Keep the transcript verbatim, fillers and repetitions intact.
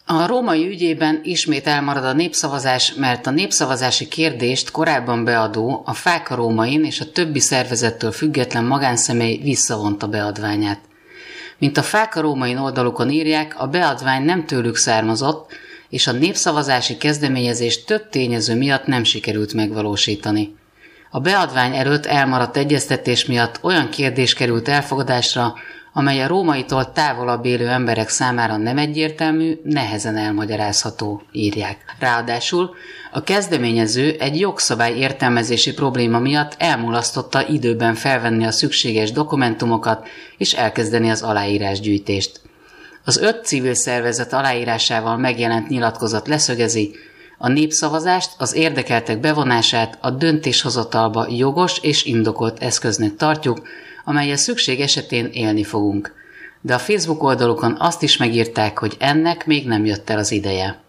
A római ügyében ismét elmarad a népszavazás, mert a népszavazási kérdést korábban beadó, a Fáka Rómain és a többi szervezettől független magánszemély visszavonta beadványát. Mint a Fáka Rómain oldalukon írják, a beadvány nem tőlük származott, és a népszavazási kezdeményezést több tényező miatt nem sikerült megvalósítani. A beadvány előtt elmaradt egyeztetés miatt olyan kérdés került elfogadásra, amely a rómaitól távolabb élő emberek számára nem egyértelmű, nehezen elmagyarázható, írják. Ráadásul a kezdeményező egy jogszabály értelmezési probléma miatt elmulasztotta időben felvenni a szükséges dokumentumokat és elkezdeni az aláírásgyűjtést. Az öt civil szervezet aláírásával megjelent nyilatkozat leszögezi, a népszavazást, az érdekeltek bevonását a döntéshozatalba jogos és indokolt eszköznek tartjuk, amellyel szükség esetén élni fogunk. De a Facebook oldalukon azt is megírták, hogy ennek még nem jött el az ideje.